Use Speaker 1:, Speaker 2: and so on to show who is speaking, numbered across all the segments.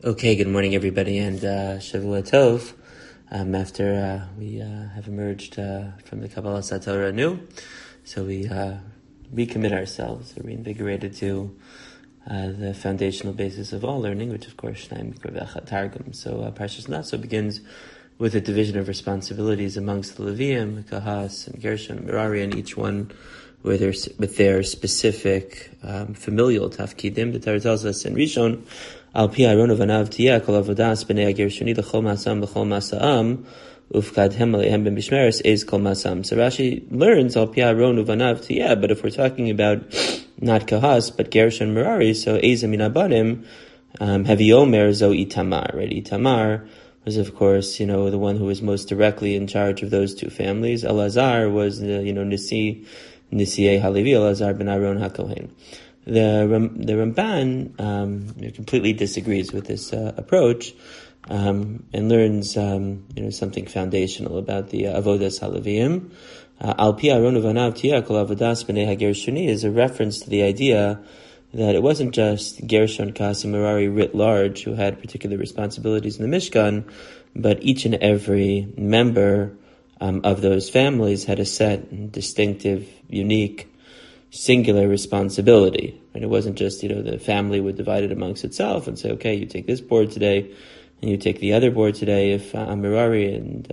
Speaker 1: Okay, good morning everybody, and Shavua Tov. After we have emerged from the Kabbalah Satorah anew, so we recommit ourselves, we're reinvigorated to the foundational basis of all learning, which of course Shnai Mikra V'Echad Targum. So Parshas Naso begins with a division of responsibilities amongst the Leviim, Kahas and Gershon and Merari, and each one with their specific familial tafkidim. The Torah tells us in Rishon, Al pi Aaron uvanav tiyeh kol avodas b'nei Gershoni l'chol masam ufkadhem aleihem ben bishmeres eis kol masam. So Rashi learns Al pi Aaron uvanav tiyeh, but if we're talking about not Kahas but Gershon Merari, so eis min abanim haviomer zo Itamar, right? Itamar was, of course, the one who was most directly in charge of those two families. Elazar was Nisiei Halevi, Elazar ben Aaron HaKohen. The Ramban completely disagrees with this approach and learns something foundational about the Avodas Haleviim. Al pi Aaron uvanav tiyeh kol avodas b'nei haGershoni is a reference to the idea that it wasn't just Gershon, Kahas, and Merari writ large who had particular responsibilities in the Mishkan, but each and every member of those families had a set, distinctive, unique, singular responsibility. And it wasn't just, the family would divide it amongst itself and say, okay, you take this board today, and you take the other board today. If Merari and,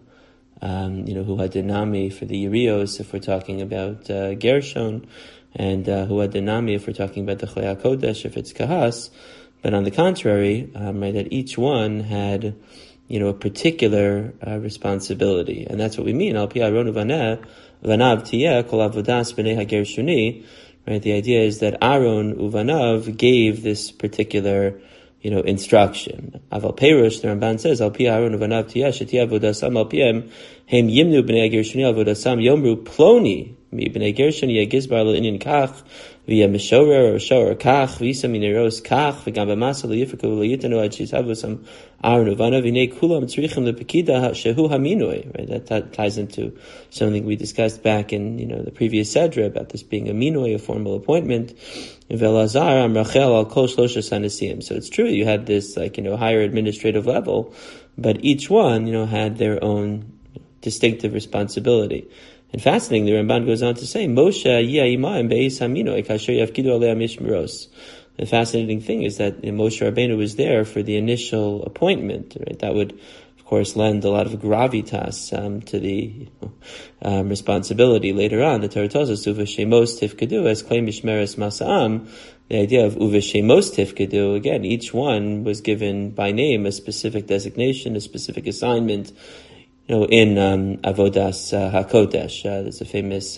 Speaker 1: who had Dinami for the Yerios, if we're talking about Gershon, and who had Dinami if we're talking about the Chlei HaKodesh, if it's Kahas. But on the contrary, that each one had, a particular responsibility. And that's what we mean. Al pi Aaron uvanav tiyeh kol avodas b'nei haGershoni. Right? The idea is that Aaron uvanav gave this particular, instruction. Aval Perush, the Ramban says, Al pi Aaron uvanav tiyeh shetiyeh avodasam al piem hem yimnu b'nei haGershoni avodasam yomru ploni mi b'nei Gershon yeh gizbar lo inyan kach v'yeh mishorer or shorer kach v'yisa mineros kach v'gam b'masa lo yifrku lo yitanu ad shizhavosam Aaron uvanav v'nei kulam tzrichim lepekida shehu haminoi. Right, that ties into something we discussed back in the previous Sedra about this being a minoi, a formal appointment. V'elazar am Rachel al kol shloshes hanasim. So it's true, you had this higher administrative level, but each one had their own distinctive responsibility. And fascinating, the Ramban goes on to say, Moshe yi'imam be'is haminoi kasher yafkidu alei mishmeros. The fascinating thing is that Moshe Rabbeinu was there for the initial appointment. Right? That would, of course, lend a lot of gravitas to the responsibility later on. The Torah tells us, Uveshemos tifkedu, as claim mishmeres masa'am. The idea of Uveshemos tifkedu, again, each one was given by name a specific designation, a specific assignment, in Avodas HaKodesh. There's a famous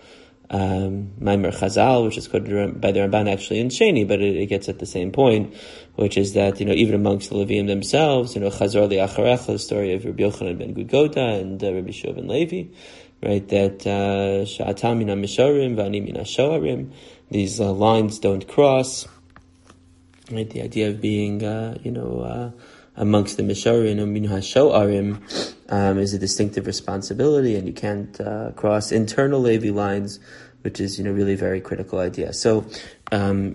Speaker 1: Maimer Chazal, which is quoted by the Ramban actually in Sheni, but it gets at the same point, which is that, even amongst the Leviim themselves, Chazor li'acharecha, the story of Rabbi Yochanan ben Gudgota and Rabbi Shua ben Levi, right, that Sha'atam mina mishorim v'ani mina shoarim, these lines don't cross, right, the idea of being, amongst the Mishorim and Min HaShoarim is a distinctive responsibility, and you can't cross internal Levi lines, which is really very critical idea. So the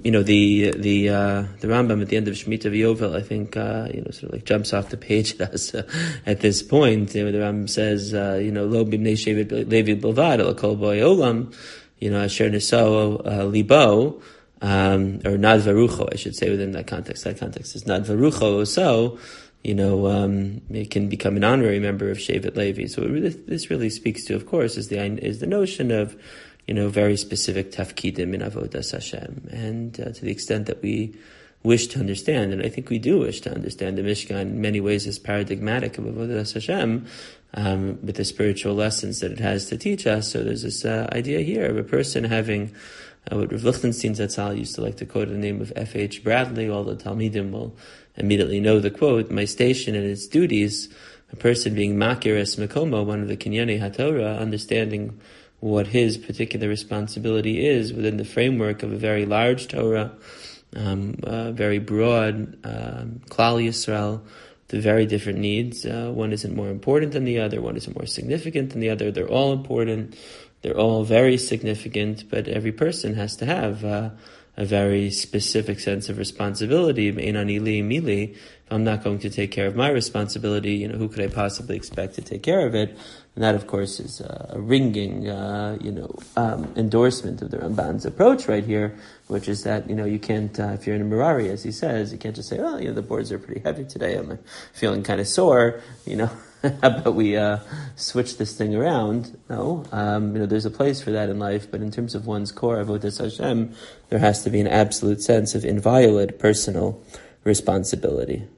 Speaker 1: Rambam at the end of Shemitah V'Yovel, I think sort of jumps off the page at us at this point. The Rambam says Lo b'mnei shevet Levi bilvad el kol boy olam asher nisao libo. Or Nadvarucho, I should say, within that context. That context is Nadvarucho, so, it can become an honorary member of Shevet Levi. So this really speaks to, of course, is the notion of, very specific tafkidim in Avodas Hashem. And to the extent that we wish to understand, and I think we do wish to understand the Mishkan in many ways as paradigmatic of Avodas Hashem, with the spiritual lessons that it has to teach us. So there's this idea here of a person having what Rav Lichtenstein Zatzal used to like to quote the name of F.H. Bradley. All the Talmidim will immediately know the quote, my station and its duties, a person being Makir es Mekomo, one of the Kinyane HaTorah, understanding what his particular responsibility is within the framework of a very large Torah, very broad, Klal Yisrael, the very different needs. One isn't more important than the other, one isn't more significant than the other, they're all important. They're all very significant, but every person has to have a a very specific sense of responsibility. If I'm not going to take care of my responsibility, who could I possibly expect to take care of it? And that, of course, is a ringing, endorsement of the Ramban's approach right here, which is that, you can't, if you're in a Merari, as he says, you can't just say, oh, the boards are pretty heavy today, I'm feeling kind of sore, how about we switch this thing around? No, there's a place for that in life, but in terms of one's core avodas Hashem, there has to be an absolute sense of inviolate personal responsibility.